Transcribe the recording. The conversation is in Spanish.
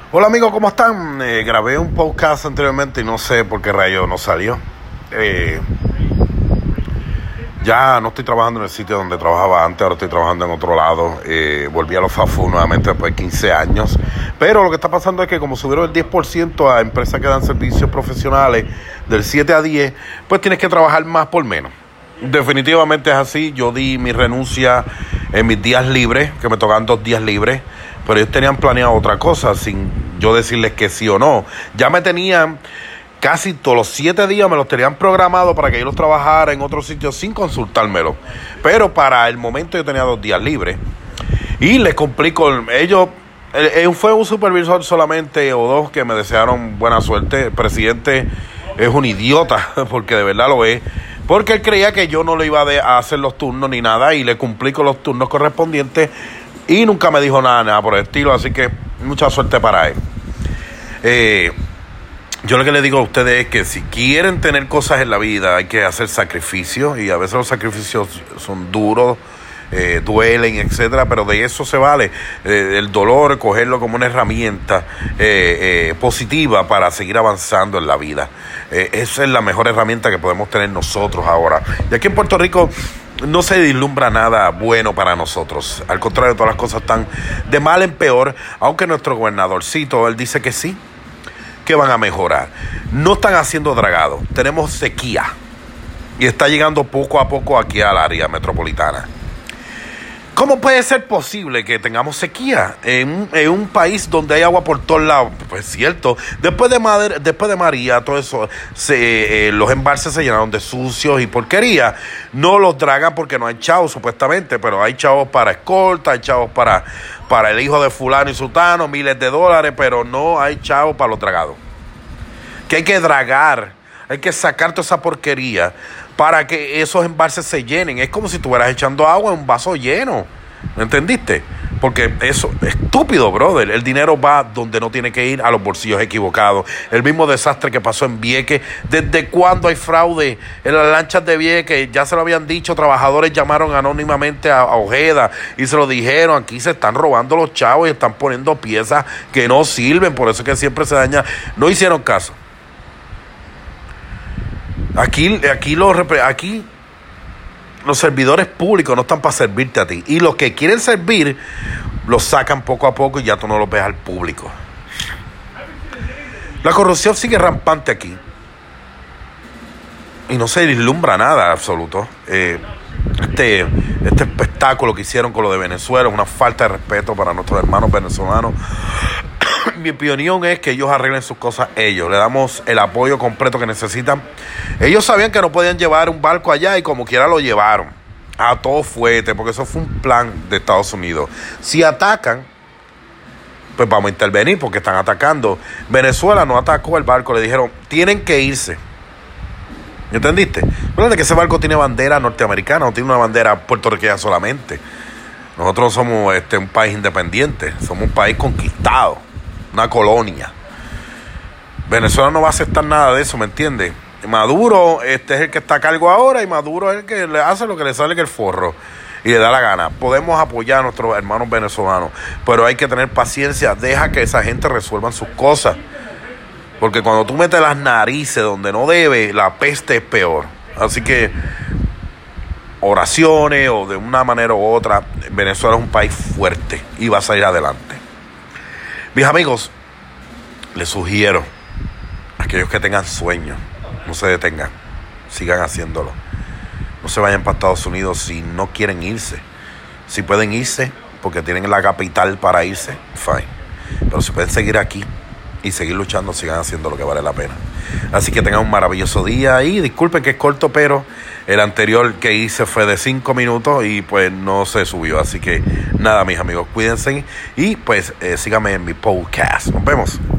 Hola amigos, ¿cómo están? Grabé un podcast anteriormente y no sé por qué rayo no salió. Ya no estoy trabajando en el sitio donde trabajaba antes, ahora estoy trabajando en otro lado. Volví a los FAFU nuevamente después de 15 años. Pero lo que está pasando es que como subieron el 10% a empresas que dan servicios profesionales del 7 a 10, pues tienes que trabajar más por menos. Definitivamente es así. Yo di mi renuncia en mis días libres, que me tocan 2 días libres, pero ellos tenían planeado otra cosa sin yo decirles que sí o no. Ya me tenían casi todos los 7 días, me los tenían programado para que yo los trabajara en otro sitio sin consultármelo. Pero para el momento yo tenía 2 días libres. Y les complico, ellos, fue un supervisor solamente o 2 que me desearon buena suerte. El presidente es un idiota, porque de verdad lo es. Porque él creía que yo no le iba a hacer los turnos ni nada, y le cumplí con los turnos correspondientes y nunca me dijo nada por el estilo, así que mucha suerte para él. Yo lo que le digo a ustedes es que si quieren tener cosas en la vida hay que hacer sacrificios, y a veces los sacrificios son duros, duelen, etcétera, pero de eso se vale el dolor, cogerlo como una herramienta positiva para seguir avanzando en la vida. Esa es la mejor herramienta que podemos tener nosotros ahora. Y aquí en Puerto Rico no se vislumbra nada bueno para nosotros. Al contrario, todas las cosas están de mal en peor, aunque nuestro gobernadorcito, él dice que sí, que van a mejorar. No están haciendo dragado. Tenemos sequía y está llegando poco a poco aquí al área metropolitana. ¿Cómo puede ser posible que tengamos sequía en un país donde hay agua por todos lados? Pues cierto, después de María, todo eso, los embalses se llenaron de sucios y porquería. No los dragan porque no hay chavos supuestamente, pero hay chavos para escolta, hay chavos para el hijo de fulano y sultano, miles de dólares, pero no hay chavos para los dragados. Que hay que dragar, hay que sacar toda esa porquería para que esos embalses se llenen. Es como si estuvieras echando agua en un vaso lleno. ¿Me entendiste? Porque eso es estúpido, brother. El dinero va donde no tiene que ir, a los bolsillos equivocados. El mismo desastre que pasó en Vieques. ¿Desde cuándo hay fraude en las lanchas de Vieques? Ya se lo habían dicho. Trabajadores llamaron anónimamente a Ojeda y se lo dijeron. Aquí se están robando los chavos y están poniendo piezas que no sirven. Por eso es que siempre se daña. No hicieron caso. Aquí los servidores públicos no están para servirte a ti. Y los que quieren servir, los sacan poco a poco y ya tú no los ves al público. La corrupción sigue rampante aquí. Y no se vislumbra nada absoluto. Este espectáculo que hicieron con lo de Venezuela es una falta de respeto para nuestros hermanos venezolanos. Mi opinión es que ellos arreglen sus cosas ellos. Le damos el apoyo completo que necesitan. Ellos sabían que no podían llevar un barco allá y como quiera lo llevaron a todo fuerte, porque eso fue un plan de Estados Unidos. Si atacan, pues vamos a intervenir porque están atacando. Venezuela no atacó el barco, le dijeron, tienen que irse. ¿Entendiste? Recuerda que ese barco tiene bandera norteamericana, no tiene una bandera puertorriqueña solamente. Nosotros somos un país independiente, somos un país conquistado, una colonia. Venezuela no va a aceptar nada de eso, ¿me entiendes? Maduro es el que está a cargo ahora, y Maduro es el que le hace lo que le sale en el forro y le da la gana. Podemos apoyar a nuestros hermanos venezolanos, pero hay que tener paciencia. Deja que esa gente resuelvan sus cosas, porque cuando tú metes las narices donde no debe, la peste es peor. Así que oraciones o de una manera u otra, Venezuela es un país fuerte y va a salir adelante. Mis amigos, les sugiero a aquellos que tengan sueños, no se detengan, sigan haciéndolo. No se vayan para Estados Unidos si no quieren irse. Si pueden irse porque tienen la capital para irse, fine. Pero si pueden seguir aquí y seguir luchando, sigan haciendo lo que vale la pena. Así que tengan un maravilloso día. Y disculpen que es corto, pero el anterior que hice fue de 5 minutos y pues no se subió. Así que nada, mis amigos, cuídense y pues síganme en mi podcast. Nos vemos.